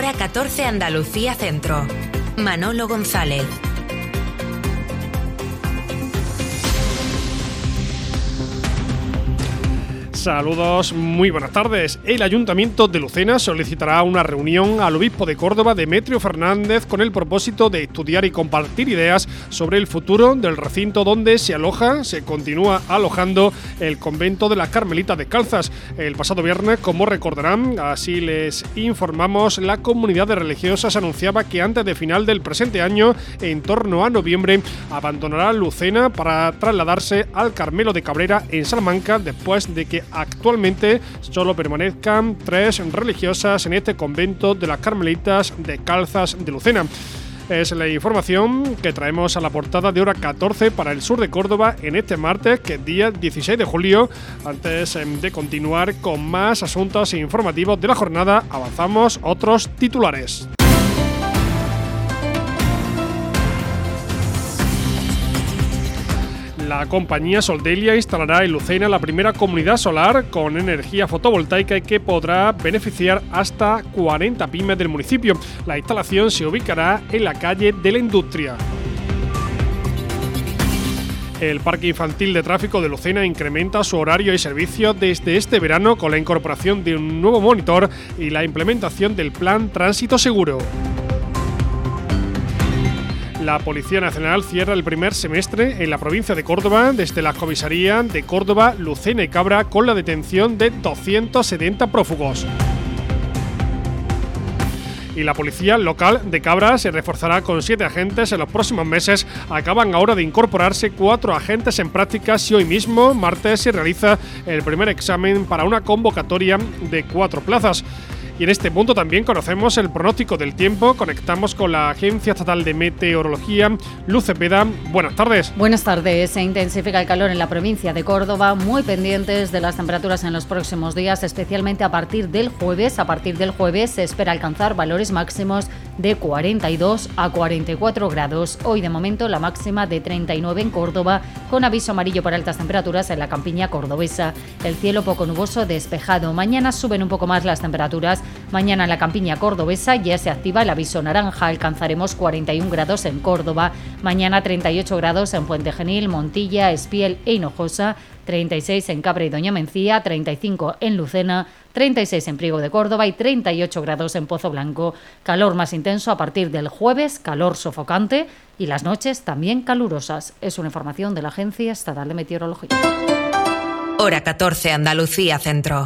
Hora 14 Andalucía Centro. Manolo González. Saludos, muy buenas tardes. El Ayuntamiento de Lucena solicitará una reunión al obispo de Córdoba, Demetrio Fernández, con el propósito de estudiar y compartir ideas sobre el futuro del recinto donde se continúa alojando el convento de las Carmelitas Descalzas. El pasado viernes, como recordarán, así les informamos, la comunidad de religiosas anunciaba que antes de final del presente año, en torno a noviembre, abandonará Lucena para trasladarse al Carmelo de Cabrera en Salamanca, después de que actualmente solo permanezcan 3 religiosas en este convento de las Carmelitas Descalzas de Lucena. Es la información que traemos a la portada de Hora 14 para el sur de Córdoba en este martes, que es día 16 de julio. Antes de continuar con más asuntos informativos de la jornada, avanzamos otros titulares. La compañía Soldelia instalará en Lucena la primera comunidad solar con energía fotovoltaica y que podrá beneficiar hasta 40 pymes del municipio. La instalación se ubicará en la calle de la Industria. El Parque Infantil de Tráfico de Lucena incrementa su horario y servicio desde este verano con la incorporación de un nuevo monitor y la implementación del Plan Tránsito Seguro. La Policía Nacional cierra el primer semestre en la provincia de Córdoba desde las comisarías de Córdoba, Lucena y Cabra con la detención de 270 prófugos. Y la policía local de Cabra se reforzará con 7 agentes en los próximos meses. Acaban ahora de incorporarse 4 agentes en prácticas y hoy mismo, martes, se realiza el primer examen para una convocatoria de 4 plazas. Y en este punto también conocemos el pronóstico del tiempo. Conectamos con la Agencia Estatal de Meteorología. Luz Cepeda, buenas tardes. Buenas tardes. Se intensifica el calor en la provincia de Córdoba, muy pendientes de las temperaturas en los próximos días, especialmente a partir del jueves. A partir del jueves se espera alcanzar valores máximos de 42 a 44 grados. Hoy de momento la máxima de 39 en Córdoba, con aviso amarillo por altas temperaturas en la campiña cordobesa. El cielo poco nuboso despejado. Mañana suben un poco más las temperaturas. Mañana en la campiña cordobesa ya se activa el aviso naranja, alcanzaremos 41 grados en Córdoba, mañana 38 grados en Puente Genil, Montilla, Espiel e Hinojosa, 36 en Cabra y Doña Mencía, 35 en Lucena, 36 en Priego de Córdoba y 38 grados en Pozo Blanco. Calor más intenso a partir del jueves, calor sofocante y las noches también calurosas. Es una información de la Agencia Estatal de Meteorología. Hora 14 Andalucía Centro.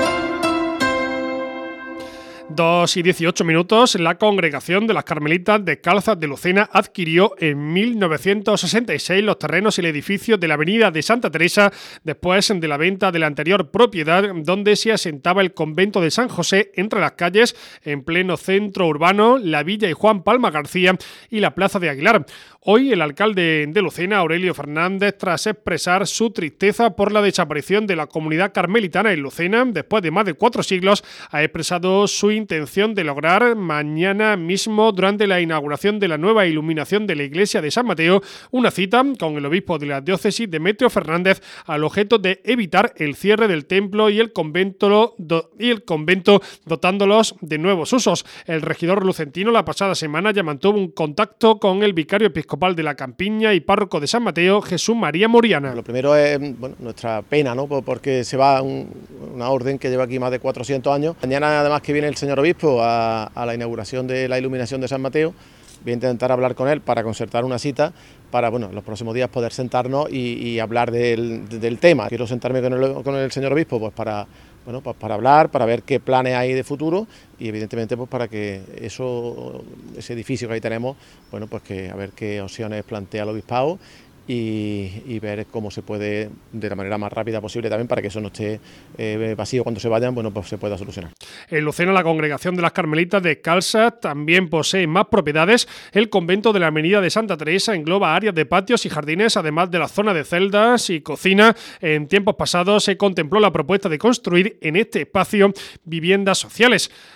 2:18. La Congregación de las Carmelitas Descalzas de Lucena adquirió en 1966 los terrenos y el edificio de la avenida de Santa Teresa después de la venta de la anterior propiedad donde se asentaba el convento de San José entre las calles en pleno centro urbano, la Villa y Juan Palma García y la Plaza de Aguilar. Hoy el alcalde de Lucena, Aurelio Fernández, tras expresar su tristeza por la desaparición de la comunidad carmelitana en Lucena después de más de 4 siglos, ha expresado su intención de lograr mañana mismo, durante la inauguración de la nueva iluminación de la iglesia de San Mateo, una cita con el obispo de la diócesis, Demetrio Fernández, al objeto de evitar el cierre del templo y el convento dotándolos de nuevos usos. El regidor lucentino la pasada semana ya mantuvo un contacto con el vicario episcopal de la Campiña y párroco de San Mateo, Jesús María Moriana. Lo primero es nuestra pena, ¿no? Porque se va una orden que lleva aquí más de 400 años. Mañana, además, que viene el señor obispo a la inauguración de la iluminación de San Mateo, voy a intentar hablar con él para concertar una cita para, en los próximos días poder sentarnos y hablar del tema. Quiero sentarme con el señor obispo pues para hablar, para ver qué planes hay de futuro y evidentemente pues para que ese edificio que ahí tenemos, pues que a ver qué opciones plantea el obispado y ver cómo se puede, de la manera más rápida posible también, para que eso no esté vacío cuando se vayan, pues se pueda solucionar. En Lucena, la Congregación de las Carmelitas Descalzas también posee más propiedades. El convento de la avenida de Santa Teresa engloba áreas de patios y jardines, además de la zona de celdas y cocina. En tiempos pasados se contempló la propuesta de construir en este espacio viviendas sociales.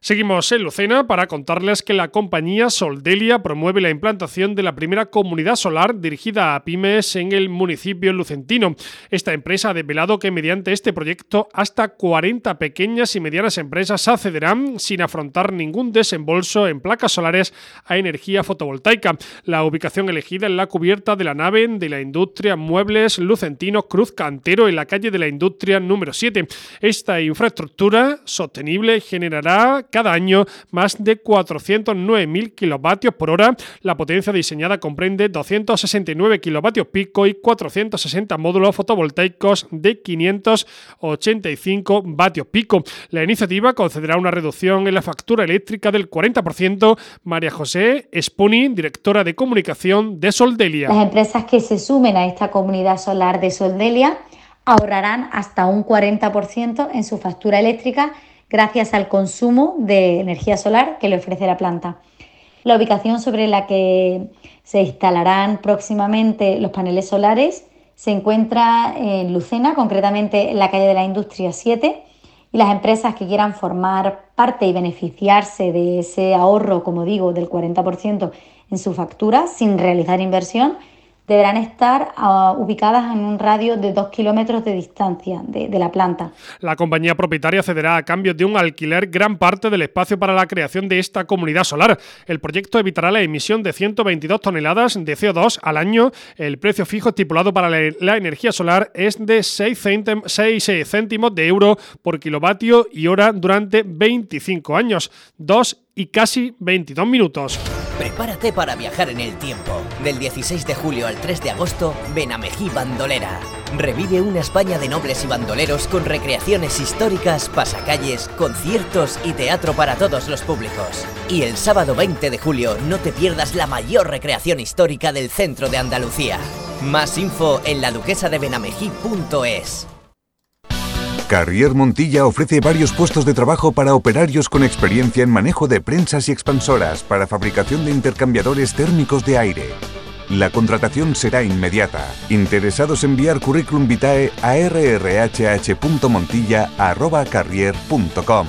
Seguimos en Lucena para contarles que la compañía Soldelia promueve la implantación de la primera comunidad solar dirigida a pymes en el municipio lucentino. Esta empresa ha desvelado que mediante este proyecto hasta 40 pequeñas y medianas empresas accederán sin afrontar ningún desembolso en placas solares a energía fotovoltaica. La ubicación elegida es la cubierta de la nave de la industria Muebles Lucentino Cruz Cantero en la calle de la Industria número 7. Esta infraestructura sostenible generará cada año más de 409.000 kilovatios por hora. La potencia diseñada comprende 269 kilovatios pico y 460 módulos fotovoltaicos de 585 vatios pico. La iniciativa concederá una reducción en la factura eléctrica del 40%. María José Espuni, directora de comunicación de Soldelia. Las empresas que se sumen a esta comunidad solar de Soldelia ahorrarán hasta un 40% en su factura eléctrica gracias al consumo de energía solar que le ofrece la planta. La ubicación sobre la que se instalarán próximamente los paneles solares se encuentra en Lucena, concretamente en la calle de la Industria 7, y las empresas que quieran formar parte y beneficiarse de ese ahorro, como digo, del 40% en su factura sin realizar inversión, deberán estar ubicadas en un radio de 2 kilómetros de distancia de la planta. La compañía propietaria cederá a cambio de un alquiler gran parte del espacio para la creación de esta comunidad solar. El proyecto evitará la emisión de 122 toneladas de CO2 al año. El precio fijo estipulado para la energía solar es de 6 céntimos de euro por kilovatio y hora durante 25 años. 2 y casi 22 minutos. Prepárate para viajar en el tiempo. Del 16 de julio al 3 de agosto, Benamejí Bandolera. Revive una España de nobles y bandoleros con recreaciones históricas, pasacalles, conciertos y teatro para todos los públicos. Y el sábado 20 de julio no te pierdas la mayor recreación histórica del centro de Andalucía. Más info en laduquesadebenamejí.es. Carrier Montilla ofrece varios puestos de trabajo para operarios con experiencia en manejo de prensas y expansoras para fabricación de intercambiadores térmicos de aire. La contratación será inmediata. Interesados en enviar currículum vitae a rrhh.montilla@carrier.com.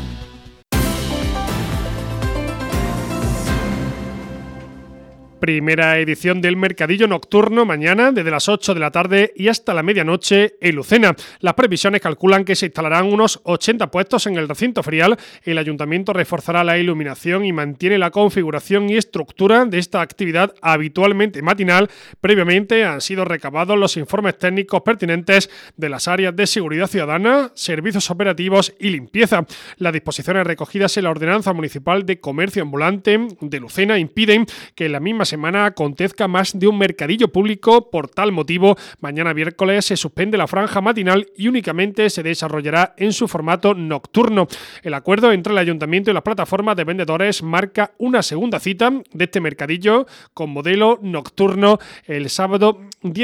Primera edición del Mercadillo Nocturno mañana desde las 8 de la tarde y hasta la medianoche en Lucena. Las previsiones calculan que se instalarán unos 80 puestos en el recinto ferial. El ayuntamiento reforzará la iluminación y mantiene la configuración y estructura de esta actividad habitualmente matinal. Previamente han sido recabados los informes técnicos pertinentes de las áreas de seguridad ciudadana, servicios operativos y limpieza. Las disposiciones recogidas en la Ordenanza Municipal de Comercio Ambulante de Lucena impiden que en la misma semana acontezca más de un mercadillo público. Por tal motivo, mañana miércoles se suspende la franja matinal y únicamente se desarrollará en su formato nocturno. El acuerdo entre el ayuntamiento y las plataformas de vendedores marca una segunda cita de este mercadillo con modelo nocturno el sábado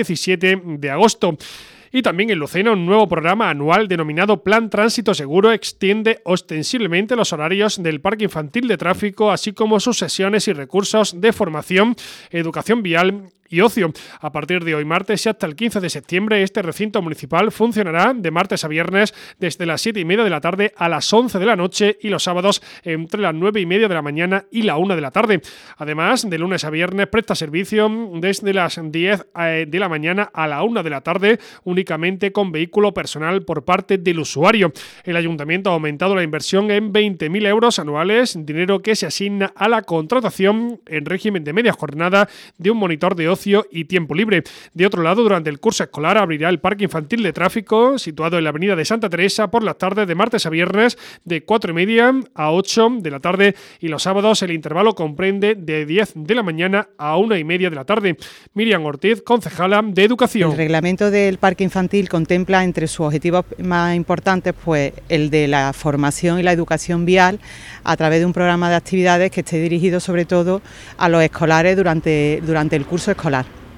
17 de agosto. Y también en Lucena, un nuevo programa anual denominado Plan Tránsito Seguro extiende ostensiblemente los horarios del Parque Infantil de Tráfico, así como sus sesiones y recursos de formación, educación vial y ocio. A partir de hoy martes y hasta el 15 de septiembre, este recinto municipal funcionará de martes a viernes desde las 7:30 de la tarde a las 11 de la noche y los sábados entre las 9:30 de la mañana y la 1 de la tarde. Además, de lunes a viernes presta servicio desde las 10 de la mañana a la 1 de la tarde, únicamente con vehículo personal por parte del usuario. El ayuntamiento ha aumentado la inversión en 20.000 euros anuales, dinero que se asigna a la contratación en régimen de media jornada de un monitor de ocio y tiempo libre. De otro lado, durante el curso escolar abrirá el Parque Infantil de Tráfico, situado en la avenida de Santa Teresa, por las tardes de martes a viernes de 4:30 a 8 de la tarde y los sábados el intervalo comprende de 10 de la mañana a 1:30 de la tarde. Miriam Ortiz, concejala de Educación. El reglamento del Parque Infantil contempla entre sus objetivos más importantes pues el de la formación y la educación vial a través de un programa de actividades que esté dirigido sobre todo a los escolares durante el curso escolar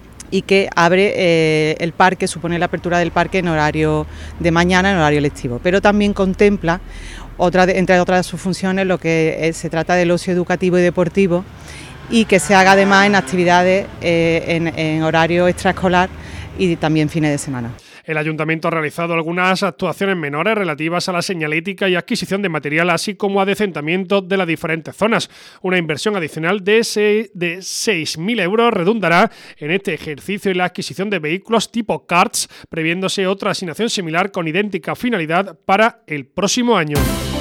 y que abre el parque, supone la apertura del parque en horario de mañana, en horario lectivo, pero también contempla, entre otras de sus funciones, lo que se trata del ocio educativo y deportivo y que se haga además en actividades en horario extraescolar y también fines de semana. El Ayuntamiento ha realizado algunas actuaciones menores relativas a la señalética y adquisición de material, así como a decentamiento de las diferentes zonas. Una inversión adicional de 6.000 euros redundará en este ejercicio en la adquisición de vehículos tipo karts, previéndose otra asignación similar con idéntica finalidad para el próximo año.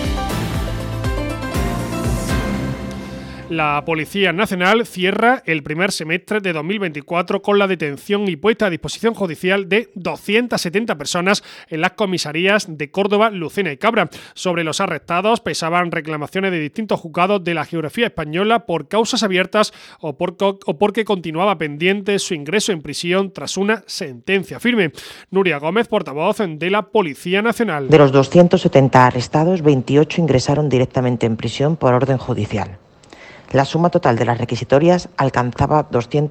La Policía Nacional cierra el primer semestre de 2024 con la detención y puesta a disposición judicial de 270 personas en las comisarías de Córdoba, Lucena y Cabra. Sobre los arrestados pesaban reclamaciones de distintos juzgados de la geografía española por causas abiertas o porque continuaba pendiente su ingreso en prisión tras una sentencia firme. Nuria Gómez, portavoz de la Policía Nacional. De los 270 arrestados, 28 ingresaron directamente en prisión por orden judicial. La suma total de las requisitorias alcanzaba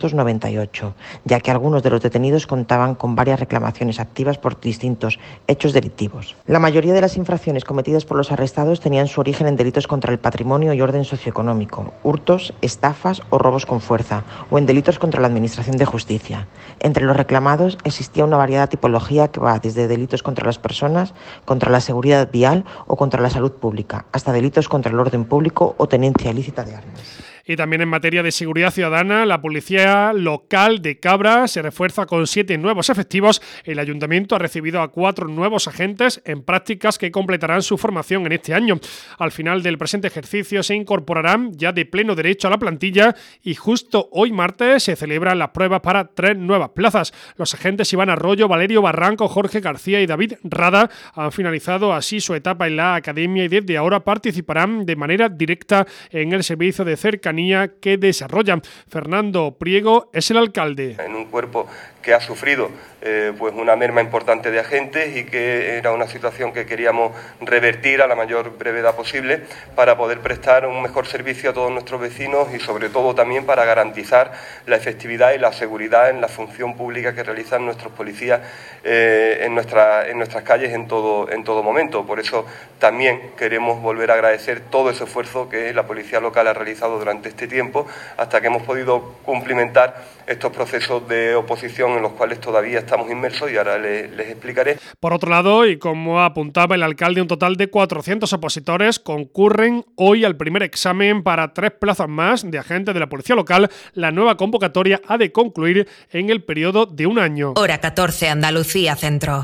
298, ya que algunos de los detenidos contaban con varias reclamaciones activas por distintos hechos delictivos. La mayoría de las infracciones cometidas por los arrestados tenían su origen en delitos contra el patrimonio y orden socioeconómico, hurtos, estafas o robos con fuerza, o en delitos contra la administración de justicia. Entre los reclamados existía una variada tipología que va desde delitos contra las personas, contra la seguridad vial o contra la salud pública, hasta delitos contra el orden público o tenencia ilícita de armas. Y también en materia de seguridad ciudadana, la Policía Local de Cabra se refuerza con 7 nuevos efectivos. El Ayuntamiento ha recibido a 4 nuevos agentes en prácticas que completarán su formación en este año. Al final del presente ejercicio se incorporarán ya de pleno derecho a la plantilla y justo hoy martes se celebran las pruebas para 3 nuevas plazas. Los agentes Iván Arroyo, Valerio Barranco, Jorge García y David Rada han finalizado así su etapa en la academia y desde ahora participarán de manera directa en el servicio de cercanía que desarrollan. Fernando Priego es el alcalde. En un cuerpo que ha sufrido pues una merma importante de agentes y que era una situación que queríamos revertir a la mayor brevedad posible para poder prestar un mejor servicio a todos nuestros vecinos y sobre todo también para garantizar la efectividad y la seguridad en la función pública que realizan nuestros policías en nuestras calles en todo momento. Por eso también queremos volver a agradecer todo ese esfuerzo que la Policía Local ha realizado durante este tiempo hasta que hemos podido cumplimentar estos procesos de oposición en los cuales todavía estamos inmersos y ahora les explicaré. Por otro lado, y como apuntaba el alcalde, un total de 400 opositores concurren hoy al primer examen para 3 plazas más de agentes de la Policía Local. La nueva convocatoria ha de concluir en el periodo de un año. Hora 14, Andalucía Centro.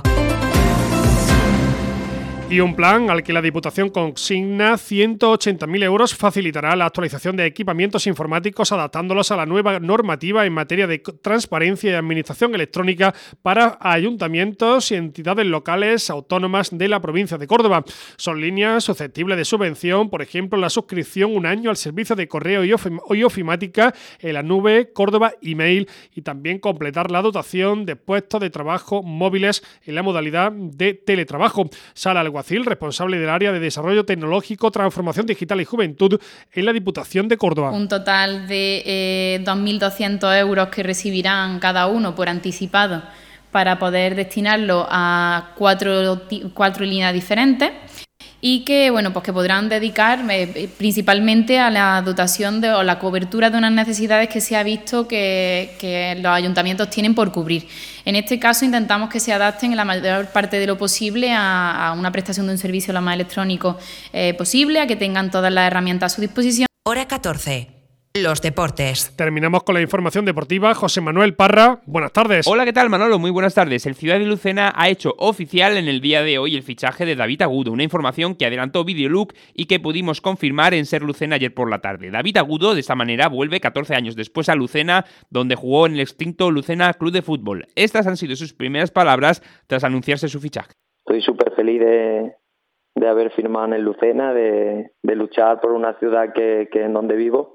Y un plan al que la Diputación consigna 180.000 euros facilitará la actualización de equipamientos informáticos adaptándolos a la nueva normativa en materia de transparencia y administración electrónica para ayuntamientos y entidades locales autónomas de la provincia de Córdoba. Son líneas susceptibles de subvención, por ejemplo, la suscripción un año al servicio de correo y ofimática en la nube Córdoba Email y también completar la dotación de puestos de trabajo móviles en la modalidad de teletrabajo. Sala Alguacil, responsable del área de Desarrollo Tecnológico, Transformación Digital y Juventud en la Diputación de Córdoba. Un total de 2.200 euros que recibirán cada uno por anticipado para poder destinarlo a cuatro líneas diferentes y que, pues que podrán dedicar principalmente a la dotación o la cobertura de unas necesidades que se ha visto que los ayuntamientos tienen por cubrir. En este caso intentamos que se adapten en la mayor parte de lo posible a una prestación de un servicio lo más electrónico posible, a que tengan todas las herramientas a su disposición. Hora 14. Los deportes. Terminamos con la información deportiva. José Manuel Parra, buenas tardes. Hola, ¿qué tal, Manolo? Muy buenas tardes. El Ciudad de Lucena ha hecho oficial en el día de hoy el fichaje de David Agudo, una información que adelantó Videolook y que pudimos confirmar en Ser Lucena ayer por la tarde. David Agudo, de esta manera, vuelve 14 años después a Lucena, donde jugó en el extinto Lucena Club de Fútbol. Estas han sido sus primeras palabras tras anunciarse su fichaje. Estoy súper feliz de haber firmado en el Lucena, de luchar por una ciudad que en donde vivo.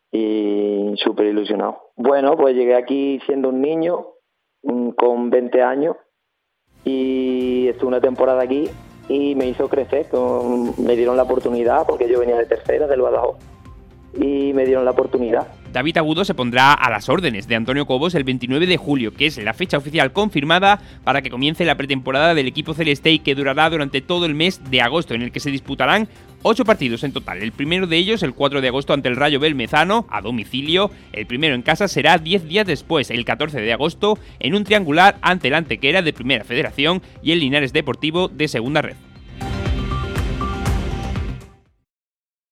Y súper ilusionado. Bueno, pues llegué aquí siendo un niño con 20 años y estuve una temporada aquí y me hizo crecer. Me dieron la oportunidad porque yo venía de tercera, del Badajoz, y me dieron la oportunidad. David Agudo se pondrá a las órdenes de Antonio Cobos el 29 de julio, que es la fecha oficial confirmada para que comience la pretemporada del equipo celeste y que durará durante todo el mes de agosto, en el que se disputarán 8 partidos en total, el primero de ellos el 4 de agosto ante el Rayo Belmezano, a domicilio. El primero en casa será 10 días después, el 14 de agosto, en un triangular ante el Antequera de Primera Federación y el Linares Deportivo de Segunda Red.